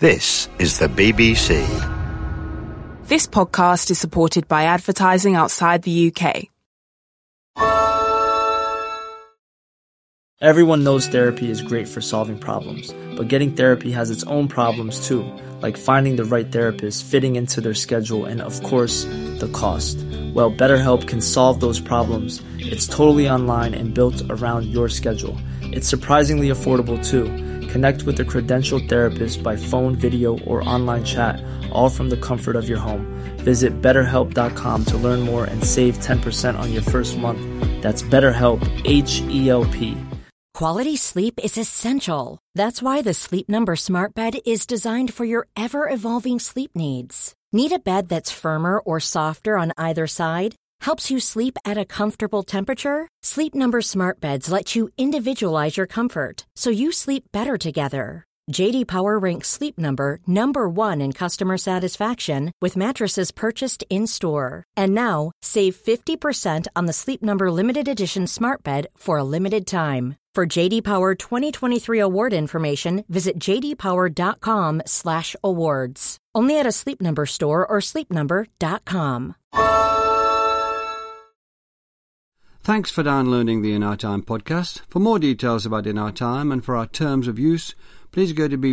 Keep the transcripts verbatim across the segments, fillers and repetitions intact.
This is the B B C. This podcast is supported by advertising outside the U K. Everyone knows therapy is great for solving problems, but getting therapy has its own problems too, like finding the right therapist, fitting into their schedule, and of course, the cost. Well, BetterHelp can solve those problems. It's totally online and built around your schedule. It's surprisingly affordable too. Connect with a credentialed therapist by phone, video, or online chat, all from the comfort of your home. Visit better help dot com to learn more and save ten percent on your first month. That's BetterHelp, H E L P. Quality sleep is essential. That's why the Sleep Number Smart Bed is designed for your ever-evolving sleep needs. Need a bed that's firmer or softer on either side? Helps you sleep at a comfortable temperature? Sleep Number Smart Beds let you individualize your comfort, so you sleep better together. J D Power ranks Sleep Number number one in customer satisfaction with mattresses purchased in-store. And now, save fifty percent on the Sleep Number Limited Edition Smart Bed for a limited time. For J D Power twenty twenty-three award information, visit j d power dot com slash awards. Only at a Sleep Number store or sleep number dot com. Thanks for downloading the In Our Time podcast. For more details about In Our Time and for our terms of use, please go to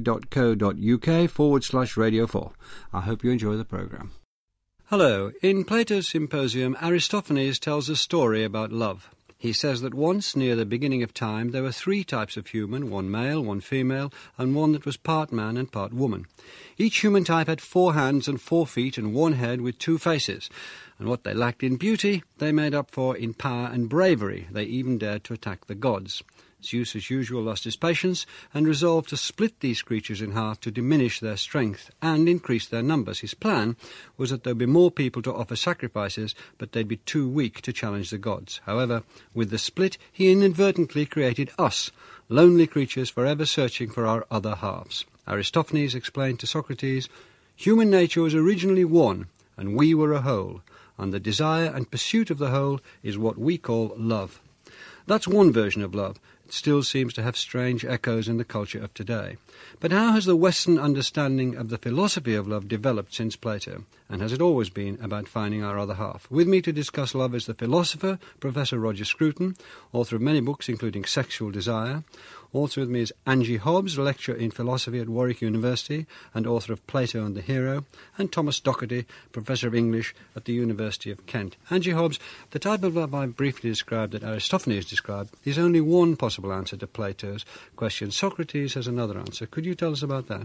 bbc.co.uk forward slash radio 4. I hope you enjoy the programme. Hello. In Plato's Symposium, Aristophanes tells a story about love. He says that once, near the beginning of time, there were three types of human, one male, one female, and one that was part man and part woman. Each human type had four hands and four feet and one head with two faces. And what they lacked in beauty, they made up for in power and bravery. They even dared to attack the gods. Zeus, as usual, lost his patience and resolved to split these creatures in half to diminish their strength and increase their numbers. His plan was that there would be more people to offer sacrifices, but they'd be too weak to challenge the gods. However, with the split, he inadvertently created us, lonely creatures forever searching for our other halves. Aristophanes explained to Socrates, "Human nature was originally one, and we were a whole, and the desire and pursuit of the whole is what we call love." That's one version of love. It still seems to have strange echoes in the culture of today. But how has the Western understanding of the philosophy of love developed since Plato? And has it always been about finding our other half? With me to discuss love is the philosopher, Professor Roger Scruton, author of many books including Sexual Desire. Also with me is Angie Hobbs, lecturer in philosophy at Warwick University and author of Plato and the Hero, and Thomas Docherty, professor of English at the University of Kent. Angie Hobbs, the type of love I briefly described that Aristophanes described is only one possible answer to Plato's question. Socrates has another answer. Could you tell us about that?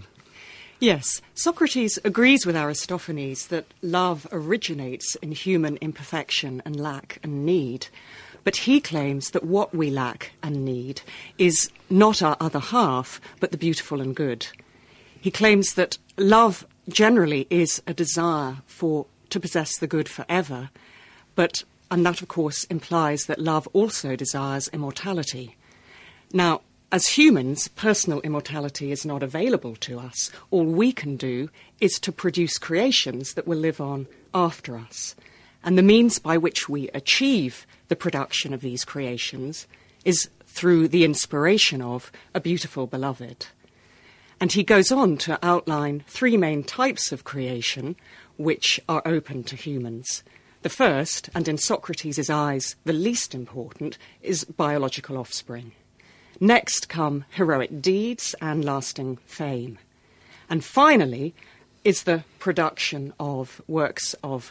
Yes, Socrates agrees with Aristophanes that love originates in human imperfection and lack and need. But he claims that what we lack and need is not our other half, but the beautiful and good. He claims that love generally is a desire for to possess the good forever, but and that, of course, implies that love also desires immortality. Now, as humans, personal immortality is not available to us. All we can do is to produce creations that will live on after us. And the means by which we achieve the production of these creations is through the inspiration of a beautiful beloved. And he goes on to outline three main types of creation which are open to humans. The first, and in Socrates' eyes the least important, is biological offspring. Next come heroic deeds and lasting fame. And finally is the production of works of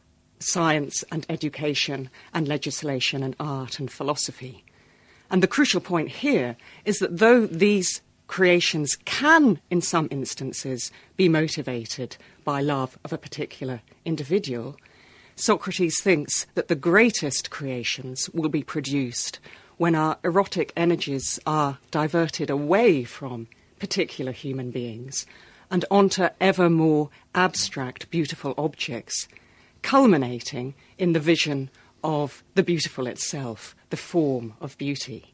science and education and legislation and art and philosophy. And the crucial point here is that though these creations can, in some instances, be motivated by love of a particular individual, Socrates thinks that the greatest creations will be produced when our erotic energies are diverted away from particular human beings and onto ever more abstract, beautiful objects, culminating in the vision of the beautiful itself, the form of beauty.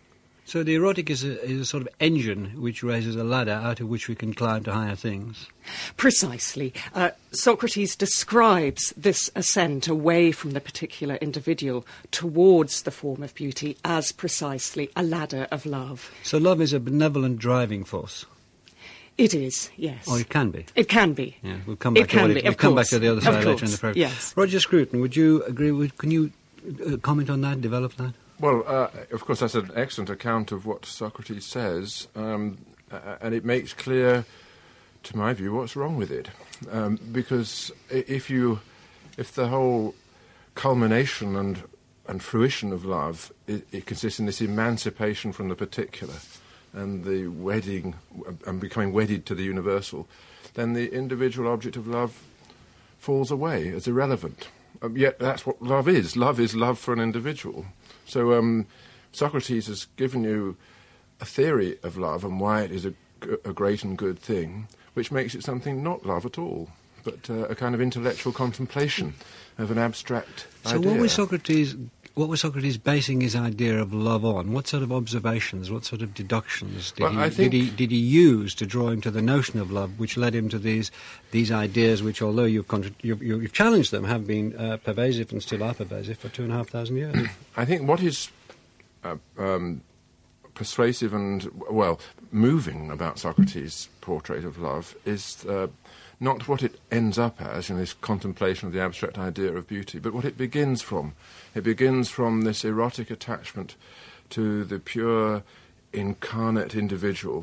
So the erotic is a, is a sort of engine which raises a ladder out of which we can climb to higher things. Precisely. Uh, Socrates describes this ascent away from the particular individual towards the form of beauty as precisely a ladder of love. So love is a benevolent driving force. It is, yes. Or it can be. It can be. Yeah, we'll come back It to can what be, it, we'll of come back course. to the other Of side later in course, the programme. yes. Roger Scruton, would you agree with, can you uh, comment on that, develop that? Well, uh, of course, that's an excellent account of what Socrates says, um, uh, and it makes clear, to my view, what's wrong with it. Um, because if you, if the whole culmination and and fruition of love, it, it consists in this emancipation from the particular and the wedding and becoming wedded to the universal, then the individual object of love falls away as irrelevant. Um, yet that's what love is. Love is love for an individual. So um, Socrates has given you a theory of love and why it is a, a great and good thing, which makes it something not love at all, but uh, a kind of intellectual contemplation of an abstract so idea. So what was Socrates... What was Socrates basing his idea of love on? What sort of observations, what sort of deductions did, well, he, I think did, he, did he use to draw him to the notion of love, which led him to these these ideas which, although you've, contra- you've, you've challenged them, have been uh, pervasive and still are pervasive for two and a half thousand years? I think what is uh, um, persuasive and, well, moving about Socrates' portrait of love is uh, not what it ends up as in this contemplation of the abstract idea of beauty, but what it begins from. It begins from this erotic attachment to the pure, incarnate individual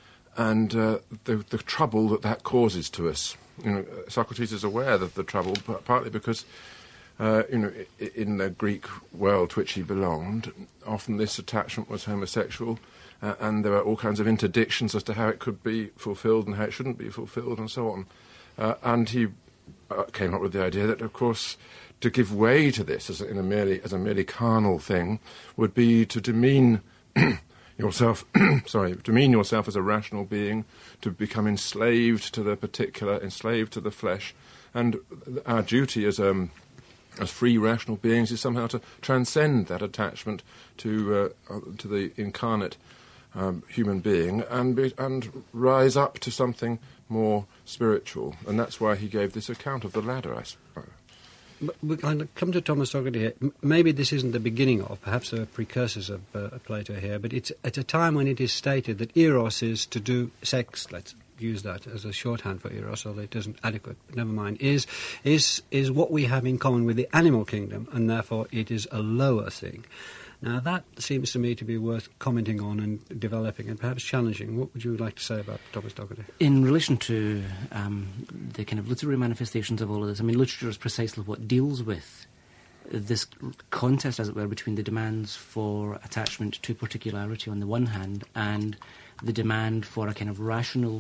and uh, the, the trouble that that causes to us. You know, Socrates is aware of the trouble, but partly because, uh, you know, in the Greek world to which he belonged, often this attachment was homosexual, uh, and there were all kinds of interdictions as to how it could be fulfilled and how it shouldn't be fulfilled, and so on. Uh, and he uh, came up with the idea that, of course, to give way to this as a, in a merely as a merely carnal thing would be to demean yourself. sorry, demean yourself as a rational being, to become enslaved to the particular, enslaved to the flesh, and our duty as um, as free rational beings is somehow to transcend that attachment to uh, to the incarnate um, human being and be, and rise up to something more spiritual. And that's why he gave this account of the ladder, I suppose. But we can come to Thomas Socrates here. M- maybe this isn't the beginning of, perhaps there are precursors of uh, Plato here, but it's at a time when it is stated that eros is to do sex, let's use that as a shorthand for eros, although it isn't adequate, but never mind, is, is, is what we have in common with the animal kingdom, and therefore it is a lower thing. Now, that seems to me to be worth commenting on and developing and perhaps challenging. What would you like to say about Thomas Socrates? In relation to um, the kind of literary manifestations of all of this, I mean, literature is precisely what deals with this contest, as it were, between the demands for attachment to particularity on the one hand and the demand for a kind of rational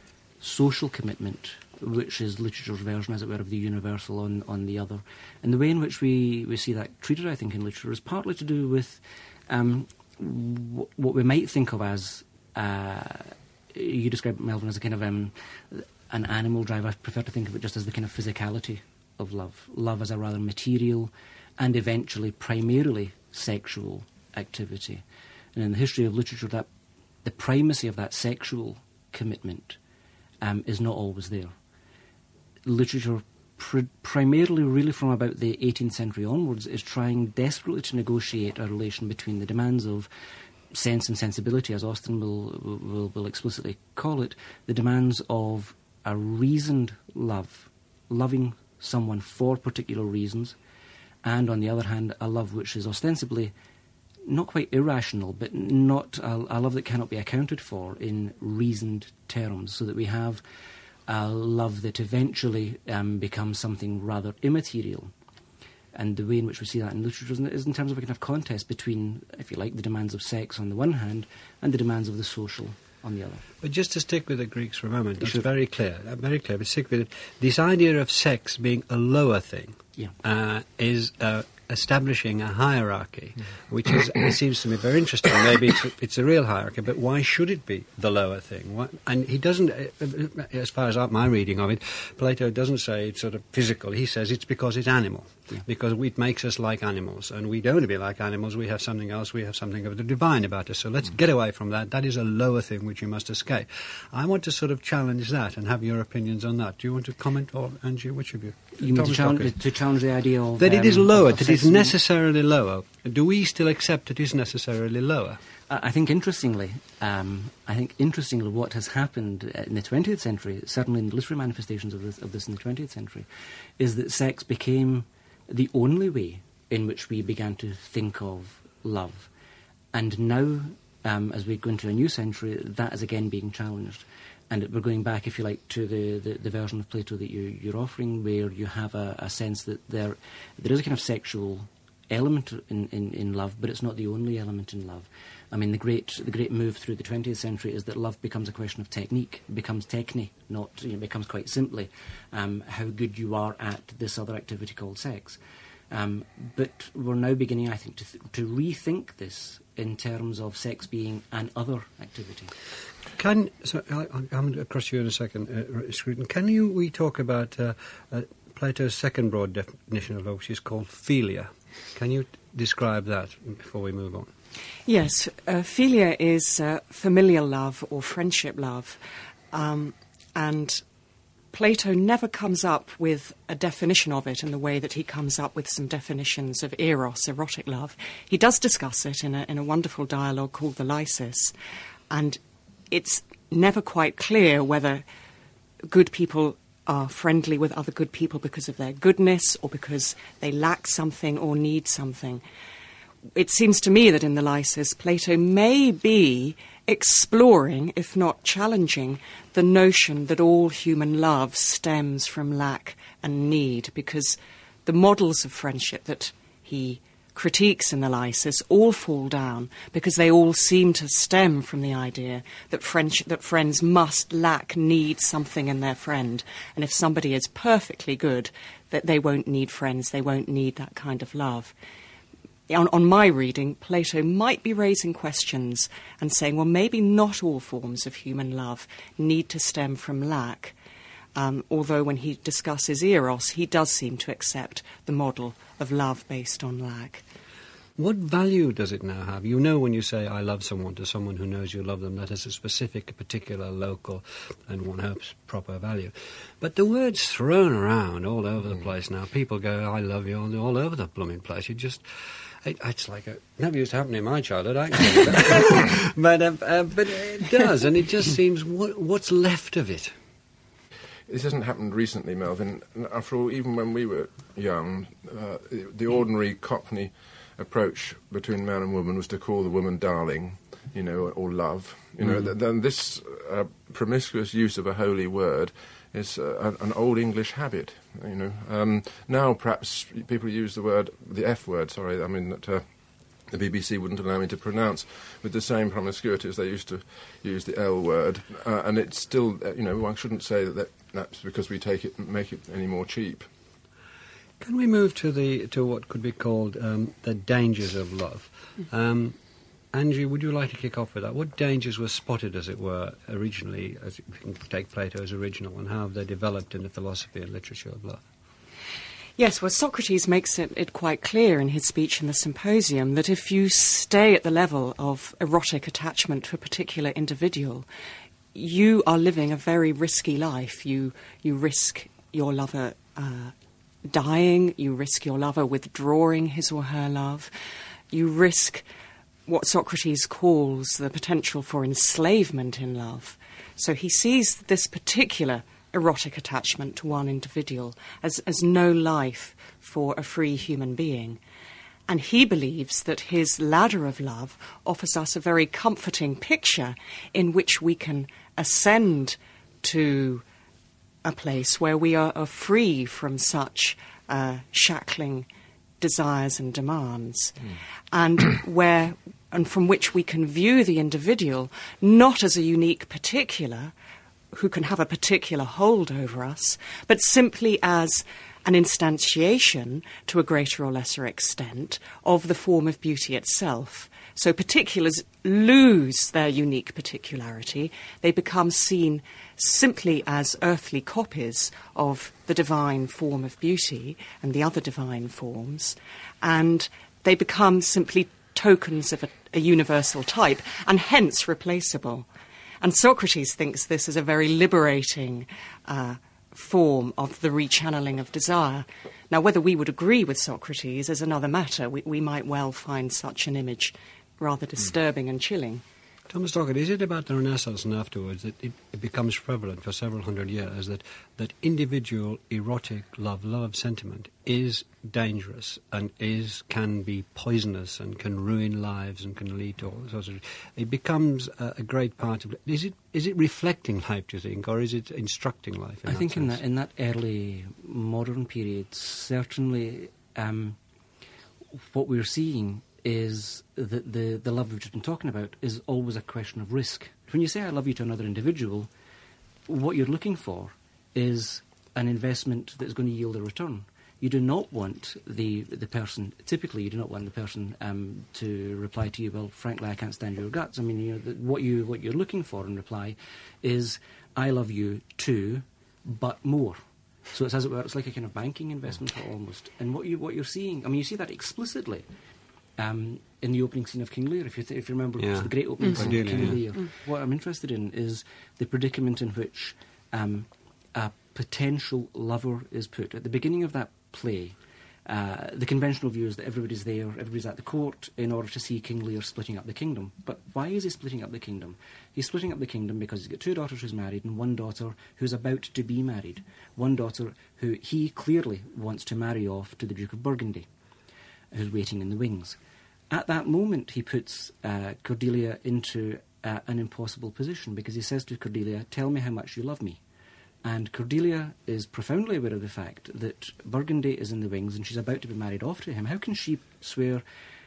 social commitment, which is literature's version, as it were, of the universal on, on the other. And the way in which we, we see that treated, I think, in literature is partly to do with um, w- what we might think of as, uh, you describe it, Melvin, as a kind of um, an animal drive. I prefer to think of it just as the kind of physicality of love. Love as a rather material and eventually primarily sexual activity. And in the history of literature, that the primacy of that sexual commitment um, is not always there. Literature, pr- primarily really from about the eighteenth century onwards, is trying desperately to negotiate a relation between the demands of sense and sensibility, as Austin will, will, will explicitly call it, the demands of a reasoned love, loving someone for particular reasons, and on the other hand, a love which is ostensibly not quite irrational, but not a, a love that cannot be accounted for in reasoned terms, so that we have a love that eventually um, becomes something rather immaterial. And the way in which we see that in literature is in terms of a kind of contest between, if you like, the demands of sex on the one hand and the demands of the social on the other. But just to stick with the Greeks for a moment, that's very clear, uh, very clear, but stick with it. This idea of sex being a lower thing yeah. uh, is uh, establishing a hierarchy, mm. which is, it seems to me very interesting. Maybe it's a, it's a real hierarchy, but why should it be the lower thing? Why, and he doesn't, uh, as far as my reading of it, Plato doesn't say it's sort of physical. He says it's because it's animal. Yeah. because it makes us like animals, and we don't want to be like animals. We have something else. We have something of the divine about us. So let's mm. get away from that. That is a lower thing which you must escape. I want to sort of challenge that and have your opinions on that. Do you want to comment, or Angie, which of you? You mean to challenge, to challenge the idea of that um, it is lower, of that it is necessarily lower. Do we still accept it is necessarily lower? Uh, I think interestingly, um, I think interestingly, what has happened in the twentieth century, certainly in the literary manifestations of this, of this in the twentieth century, is that sex became the only way in which we began to think of love. And now, um, as we go into a new century, that is again being challenged. And it, we're going back, if you like, to the, the, the version of Plato that you, you're offering, where you have a, a sense that there there is a kind of sexual element in, in, in love, but it's not the only element in love. I mean, the great the great move through the twentieth century is that love becomes a question of technique, becomes techne, not, you know, becomes quite simply um, how good you are at this other activity called sex. Um, but we're now beginning, I think, to, th- to rethink this in terms of sex being an other activity. Can so I, I'll come across you in a second, uh, Scruton. Can you we talk about uh, uh, Plato's second broad definition of love, which is called philia? Can you describe that before we move on? Yes, uh, philia is uh, familial love or friendship love, um, and Plato never comes up with a definition of it in the way that he comes up with some definitions of eros, erotic love. He does discuss it in a, in a wonderful dialogue called the Lysis, and it's never quite clear whether good people are friendly with other good people because of their goodness or because they lack something or need something. It seems to me that in the Lysis, Plato may be exploring, if not challenging, the notion that all human love stems from lack and need, because the models of friendship that he critiques in the Lysis all fall down because they all seem to stem from the idea that friendship, that friends must lack, need something in their friend. And if somebody is perfectly good, that they won't need friends, they won't need that kind of love. On, on my reading, Plato might be raising questions and saying, well, maybe not all forms of human love need to stem from lack, um, although when he discusses eros, he does seem to accept the model of love based on lack. What value does it now have? You know, when you say, I love someone, to someone who knows you love them, that has a specific, particular, local, and one hopes proper value. But the word's thrown around all over the place now. People go, I love you, all, all over the blooming place. You just... It, it's like a... Never used to happen in my childhood, actually. but, uh, uh, but it does, and it just seems... What, what's left of it? This hasn't happened recently, Melvyn. After all, even when we were young, uh, the ordinary Cockney approach between man and woman was to call the woman darling, you know, or, or love. You know, mm. th- then this uh, promiscuous use of a holy word is uh, an, an old English habit, you know. Um, now perhaps people use the word, the F word, sorry, I mean that uh, the B B C wouldn't allow me to pronounce, with the same promiscuity as they used to use the L word. Uh, and it's still, uh, you know, one shouldn't say that, that that's because we take it, make it any more cheap. Can we move to the to what could be called um, the dangers of love? Um, Angie, would you like to kick off with that? What dangers were spotted, as it were, originally, as we can take Plato's original, and how have they developed in the philosophy and literature of love? Yes, well, Socrates makes it, it quite clear in his speech in the Symposium that if you stay at the level of erotic attachment to a particular individual, you are living a very risky life. You, you risk your lover uh, dying, you risk your lover withdrawing his or her love, you risk what Socrates calls the potential for enslavement in love. So he sees this particular erotic attachment to one individual as, as no life for a free human being. And he believes that his ladder of love offers us a very comforting picture in which we can ascend to a place where we are, are free from such uh, shackling desires and demands, mm. and where and from which we can view the individual not as a unique particular who can have a particular hold over us, but simply as an instantiation, to a greater or lesser extent, of the form of beauty itself. So particulars lose their unique particularity. They become seen simply as earthly copies of the divine form of beauty and the other divine forms, and they become simply tokens of a, a universal type, and hence replaceable. And Socrates thinks this is a very liberating uh, form of the rechanneling of desire. Now, whether we would agree with Socrates is another matter. We, we might well find such an image rather disturbing mm. and chilling. Thomas Dockett, is it about the Renaissance and afterwards that it, it becomes prevalent for several hundred years that, that individual erotic love, love of sentiment, is dangerous and is can be poisonous and can ruin lives and can lead to all sorts of... It becomes a, a great part of... Is it is it reflecting life, do you think, or is it instructing life? In I that think sense? in that in that early modern period, certainly um, what we're seeing is that the, the love we've just been talking about is always a question of risk. When you say I love you to another individual, what you're looking for is an investment that's going to yield a return. You do not want the the person, typically you do not want the person um, to reply to you, well, frankly, I can't stand your guts. I mean, you know, the, what, you, what you're looking for in reply is, I love you too, but more. So it's as it were, it's like a kind of banking investment almost. And what, you, what you're seeing, I mean, you see that explicitly Um, in the opening scene of King Lear, if you, th- if you remember, yeah. the great opening Mm-hmm. scene of King yeah. Lear. Mm. What I'm interested in is the predicament in which um, a potential lover is put. At the beginning of that play, uh, the conventional view is that everybody's there, everybody's at the court in order to see King Lear splitting up the kingdom. But why is he splitting up the kingdom? He's splitting up the kingdom because he's got two daughters who's married and one daughter who's about to be married. One daughter who he clearly wants to marry off to the Duke of Burgundy, who's waiting in the wings. At that moment, he puts uh, Cordelia into uh, an impossible position because he says to Cordelia, tell me how much you love me. And Cordelia is profoundly aware of the fact that Burgundy is in the wings and she's about to be married off to him. How can she swear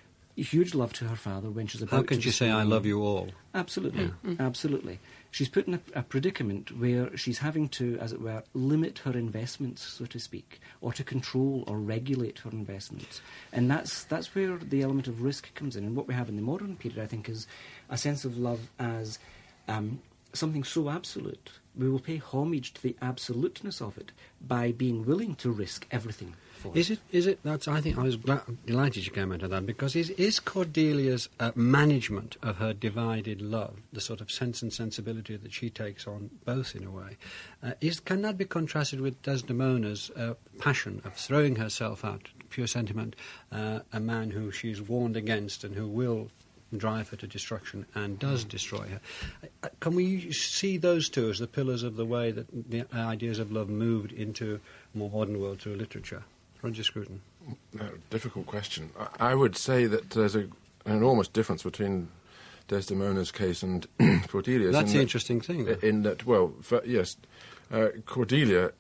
huge love to her father when she's about to... How can she say, I love you all? Absolutely, yeah. mm. absolutely. She's put in a, a predicament where she's having to, as it were, limit her investments, so to speak, or to control or regulate her investments. And that's that's where the element of risk comes in. And what we have in the modern period, I think, is a sense of love as um, something so absolute. We will pay homage to the absoluteness of it by being willing to risk everything. Is it? Is it? That's. I think I was glad, delighted you came into that because is is Cordelia's uh, management of her divided love, the sort of sense and sensibility that she takes on both in a way, uh, is can that be contrasted with Desdemona's uh, passion of throwing herself out, pure sentiment, uh, a man who she's warned against and who will drive her to destruction and does mm. destroy her. Uh, can we see those two as the pillars of the way that the ideas of love moved into a more modern world through literature? Roger Scruton. No, difficult question. I, I would say that there's a, an enormous difference between Desdemona's case and Cordelia's. That's in the that, interesting thing. Though. In that, well, for, yes, uh, Cordelia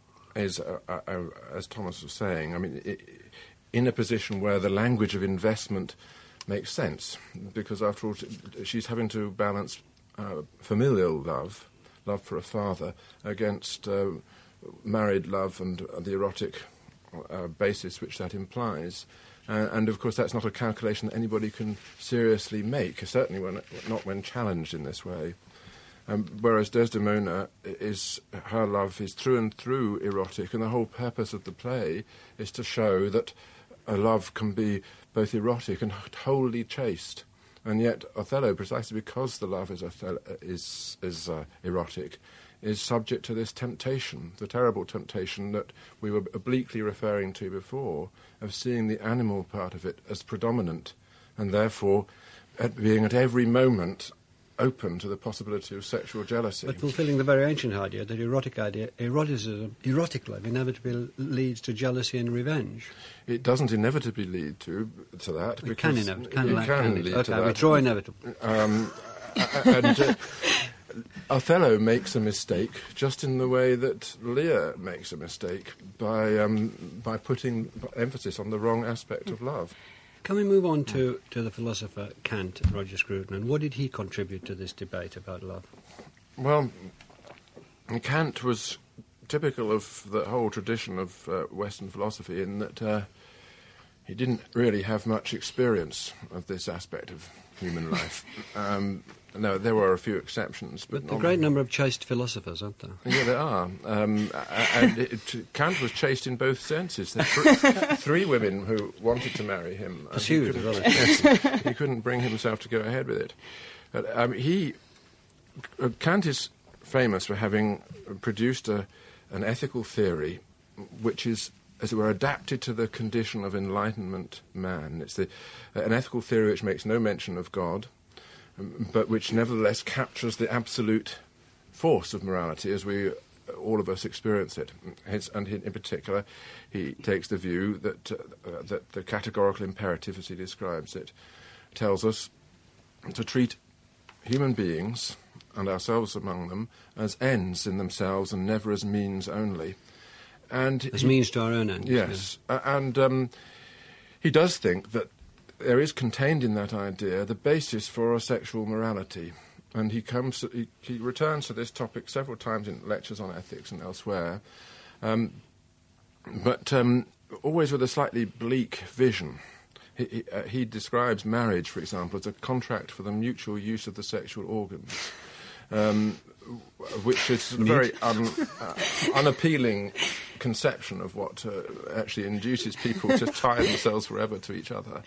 is, uh, uh, uh, as Thomas was saying, I mean, I- in a position where the language of investment makes sense, because after all, she's having to balance uh, familial love, love for a father, against uh, married love and uh, the erotic uh, basis which that implies. Uh, and, of course, that's not a calculation that anybody can seriously make, certainly when, not when challenged in this way. Um, whereas Desdemona is, her love is through and through erotic, and the whole purpose of the play is to show that a love can be both erotic and wholly chaste. And yet Othello, precisely because the love is, Othello, is, is uh, erotic, is subject to this temptation, the terrible temptation that we were obliquely referring to before, of seeing the animal part of it as predominant, and therefore at being at every moment open to the possibility of sexual jealousy. But fulfilling the very ancient idea, that erotic idea, eroticism, erotic love inevitably leads to jealousy and revenge. It doesn't inevitably lead to to that. It can inevitably can, it like, can can lead okay, to that. we draw inevitable. Um, and uh, Othello makes a mistake just in the way that Lear makes a mistake by um, by putting emphasis on the wrong aspect of love. Can we move on to, to the philosopher Kant, Roger Scruton, and what did he contribute to this debate about love? Well, Kant was typical of the whole tradition of uh, Western philosophy in that uh, he didn't really have much experience of this aspect of human life. Um, no, there were a few exceptions. But, but a great number of chaste philosophers, aren't there? Yeah, there are. Um, and it, Kant was chaste in both senses. There were three, three women who wanted to marry him. Pursued, he, well. yes, he couldn't bring himself to go ahead with it. But, um, he, uh, Kant is famous for having produced a, an ethical theory which is, as it were, adapted to the condition of Enlightenment man. It's the, uh, an ethical theory which makes no mention of God, um, but which nevertheless captures the absolute force of morality as we, uh, all of us, experience it. His, and he, in particular, he takes the view that, uh, uh, that the categorical imperative, as he describes it, tells us to treat human beings, and ourselves among them, as ends in themselves and never as means only. And as he, means to our own ends. Yes, yeah. uh, and um, he does think that there is contained in that idea the basis for a sexual morality, and he comes, to, he, he returns to this topic several times in lectures on ethics and elsewhere, um, but um, always with a slightly bleak vision. He, he, uh, he describes marriage, for example, as a contract for the mutual use of the sexual organs. Um, which is a very un, uh, unappealing conception of what uh, actually induces people to tie themselves forever to each other.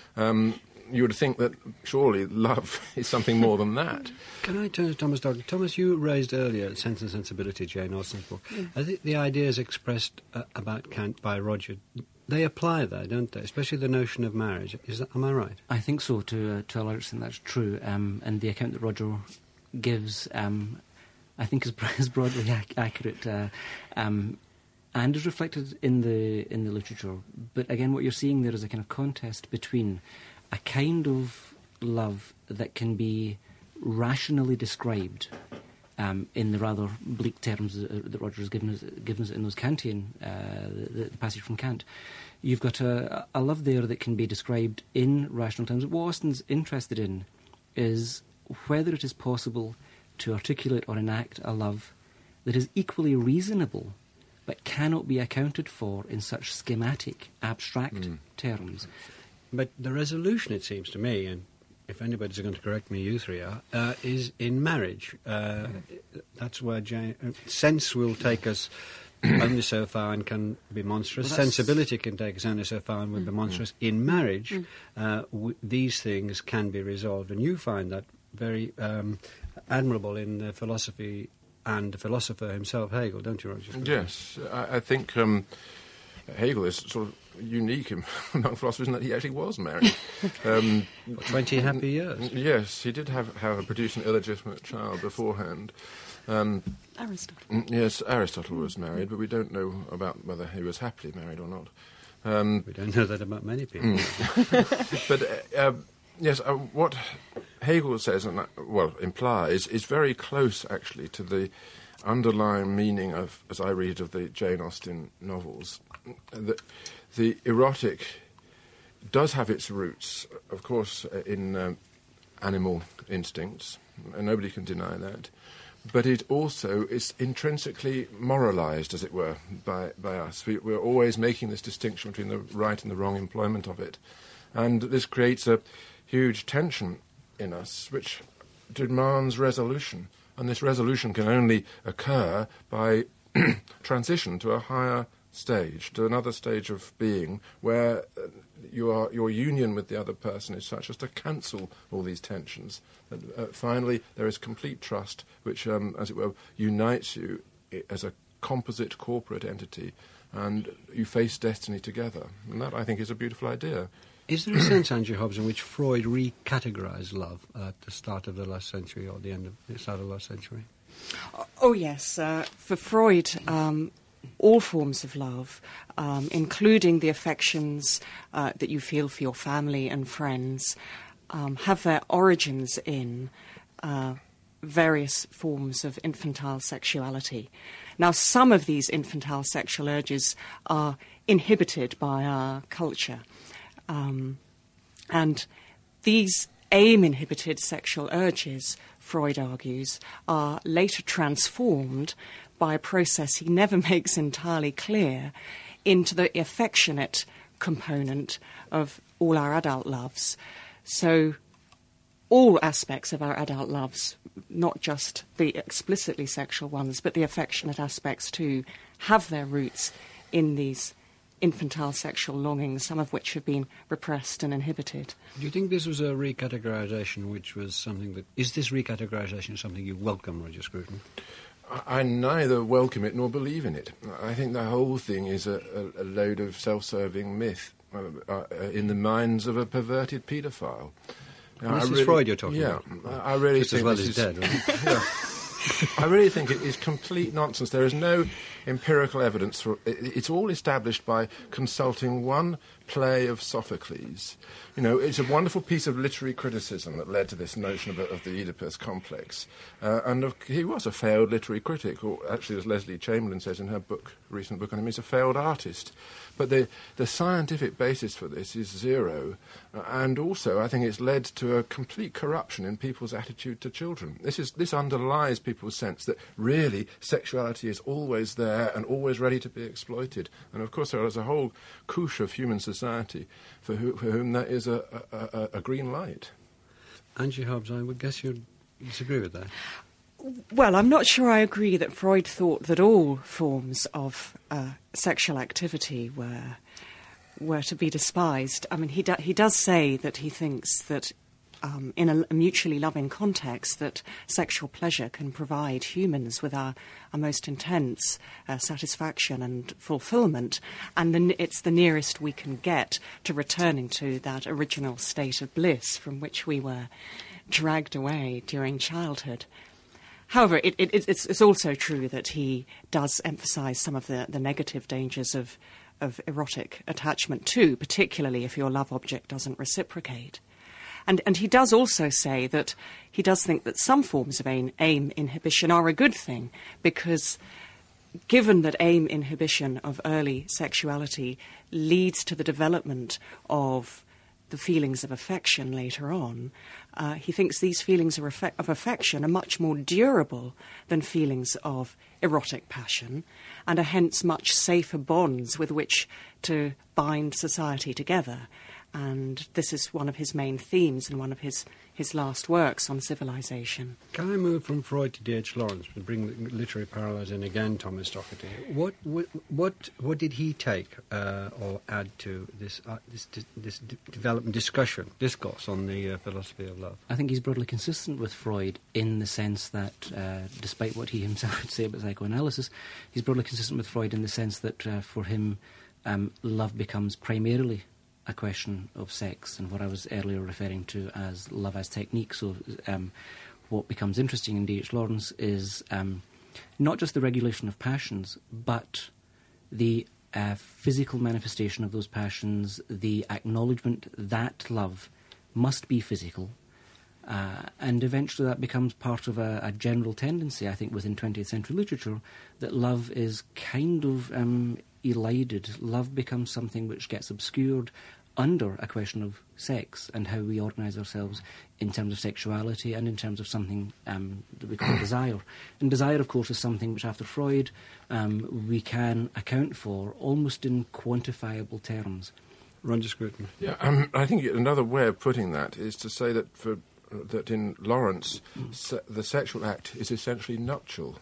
Um, you would think that surely love is something more than that. Can I turn to Thomas Dodgson? Thomas, you raised earlier Sense and Sensibility, Jane Austen's book. Mm. I think the ideas expressed uh, about Kant by Roger, they apply there, don't they? Especially the notion of marriage. Is that, am I right? I think so, to, uh, to a large extent that's true. Um, and the account that Roger gives, um, I think, is, is broadly ac- accurate uh, um, and is reflected in the in the literature. But again, what you're seeing there is a kind of contest between a kind of love that can be rationally described um, in the rather bleak terms that, that Roger has given us, given us in those Kantian, uh, the, the passage from Kant. You've got a, a love there that can be described in rational terms. What Austen's interested in is whether it is possible to articulate or enact a love that is equally reasonable but cannot be accounted for in such schematic, abstract mm. terms. But the resolution, it seems to me, and if anybody's going to correct me, you three are, uh, is in marriage. Uh, mm. That's where Jane, uh, sense will take us only so far and can be monstrous. Well, sensibility can take us only so far and will mm. be monstrous. Mm. In marriage, mm. uh, w- these things can be resolved, and you find that very um, admirable in the philosophy and the philosopher himself, Hegel, don't you, Roger? Yes, I, I think um, Hegel is sort of unique in, among philosophers in that he actually was married. Um, For twenty happy years. Yes, he did have, have produced an illegitimate child beforehand. Um, Aristotle. Yes, Aristotle was married, but we don't know about whether he was happily married or not. Um, we don't know that about many people. Mm. but, uh, uh, yes, uh, what Hegel says, and uh, well, implies, is very close, actually, to the underlying meaning of, as I read, of the Jane Austen novels. The, the erotic does have its roots, of course, in uh, animal instincts, and nobody can deny that. But it also is intrinsically moralised, as it were, by, by us. We, we're always making this distinction between the right and the wrong employment of it. And this creates a huge tension in us, which demands resolution. And this resolution can only occur by transition to a higher stage, to another stage of being, where uh, you are, your union with the other person is such as to cancel all these tensions. And, uh, finally, there is complete trust, which, um, as it were, unites you I- as a composite corporate entity, and you face destiny together. And that, I think, is a beautiful idea. Is there a sense, Andrew Hobbs, in which Freud recategorised love at the start of the last century or the end of the start of the last century? Oh, yes. Uh, for Freud, um, all forms of love, um, including the affections uh, that you feel for your family and friends, um, have their origins in uh, various forms of infantile sexuality. Now, some of these infantile sexual urges are inhibited by our culture. Um, and these aim-inhibited sexual urges, Freud argues, are later transformed by a process he never makes entirely clear into the affectionate component of all our adult loves. So all aspects of our adult loves, not just the explicitly sexual ones, but the affectionate aspects too, have their roots in these infantile sexual longings, some of which have been repressed and inhibited. Do you think this was a recategorisation which was something that... Is this recategorisation something you welcome, Roger Scruton? I neither welcome it nor believe in it. I think the whole thing is a, a, a load of self-serving myth uh, uh, in the minds of a perverted paedophile. Now, this I is really, Freud you're talking yeah, about. I really Just think as well this as is, dead, right? Yeah. I really think it is complete nonsense. There is no empirical evidence for it. It's all established by consulting one play of Sophocles. You know, it's a wonderful piece of literary criticism that led to this notion of, of the Oedipus complex. Uh, and of, he was a failed literary critic, or actually, as Leslie Chamberlain says in her book, recent book on him, he's a failed artist. But the, the scientific basis for this is zero. Uh, and also, I think it's led to a complete corruption in people's attitude to children. This is this underlies people's sense that really sexuality is always there and always ready to be exploited. And of course, there is a whole couche of human society for, who, for whom that is a, a, a, a green light. Angie Hobbs, I would guess you'd disagree with that. Well, I'm not sure I agree that Freud thought that all forms of uh, sexual activity were were to be despised. I mean, he do, he does say that he thinks that um, in a, a mutually loving context that sexual pleasure can provide humans with our, our most intense uh, satisfaction and fulfillment, and the, it's the nearest we can get to returning to that original state of bliss from which we were dragged away during childhood. However, it, it, it's, it's also true that he does emphasise some of the, the negative dangers of, of erotic attachment too, particularly if your love object doesn't reciprocate. And, and he does also say that he does think that some forms of aim, aim inhibition are a good thing, because given that aim inhibition of early sexuality leads to the development of the feelings of affection later on, uh, he thinks these feelings of, affe- of affection are much more durable than feelings of erotic passion, and are hence much safer bonds with which to bind society together. And this is one of his main themes in one of his, his last works on civilization. Can I move from Freud to D H Lawrence and bring the literary parallels in again, Thomas Docherty? What what what, what did he take uh, or add to this uh, this this d- development discussion discourse on the uh, philosophy of love? I think he's broadly consistent with Freud in the sense that, uh, despite what he himself would say about psychoanalysis, he's broadly consistent with Freud in the sense that uh, for him, um, love becomes primarily a question of sex, and what I was earlier referring to as love as technique. So um, what becomes interesting in D H Lawrence is um, not just the regulation of passions, but the uh, physical manifestation of those passions, the acknowledgement that love must be physical, uh, and eventually that becomes part of a, a general tendency, I think, within twentieth century literature, that love is kind of um, elided. Love becomes something which gets obscured under a question of sex and how we organise ourselves in terms of sexuality and in terms of something um, that we call desire. And desire, of course, is something which, after Freud, um, we can account for almost in quantifiable terms. Roger Scruton. Yeah, um, I think another way of putting that is to say that for that in Lawrence, se- the sexual act is essentially nuptial.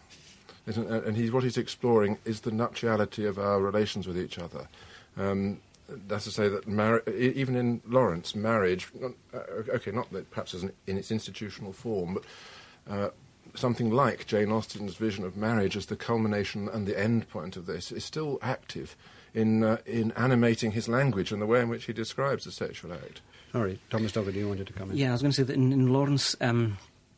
And he's, what he's exploring is the nuptiality of our relations with each other. Um, that's to say that mar- even in Lawrence, marriage, not, uh, okay, not that perhaps as an, in its institutional form, but uh, something like Jane Austen's vision of marriage as the culmination and the end point of this is still active in uh, in animating his language and the way in which he describes the sexual act. Sorry, Thomas Docherty, you wanted to comment? Yeah, I was going to say that in, in Lawrence, um,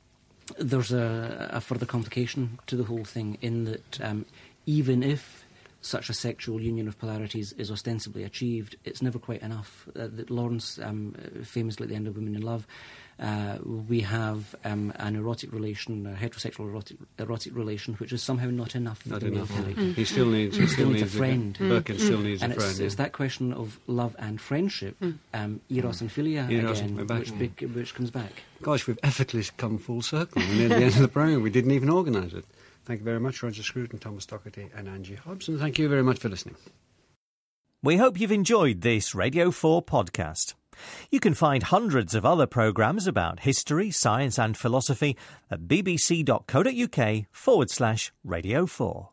there's a, a further complication to the whole thing in that um, even if such a sexual union of polarities is ostensibly achieved, it's never quite enough. Uh, that Lawrence, um, famously at the end of Women in Love, uh, we have um, an erotic relation, a heterosexual erotic, erotic relation, which is somehow not enough. Not for enough. mm. Mm. He still needs. He still needs a friend. A, Birkin still needs and a it's, friend. it's yeah. that question of love and friendship, Mm. um, eros and philia Eros again, and back. which, be, which comes back. Gosh, we've effortlessly come full circle. And near the end of the programme, we didn't even organise it. Thank you very much, Roger Scruton, Thomas Docherty and Angie Hobbs, and thank you very much for listening. We hope you've enjoyed this Radio four podcast. You can find hundreds of other programmes about history, science and philosophy at bbc.co.uk forward slash Radio four.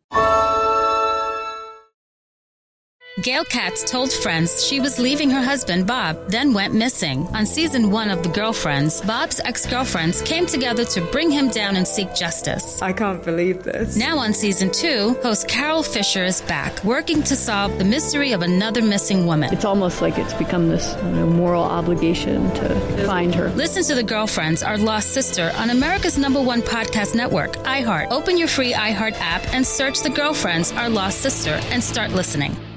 Gail Katz told friends she was leaving her husband, Bob, then went missing. On season one of The Girlfriends, Bob's ex-girlfriends came together to bring him down and seek justice. I can't believe this. Now on season two, host Carol Fisher is back, working to solve the mystery of another missing woman. It's almost like it's become this you know, moral obligation to find her. Listen to The Girlfriends, Our Lost Sister on America's number one podcast network, iHeart. Open your free iHeart app and search The Girlfriends, Our Lost Sister and start listening.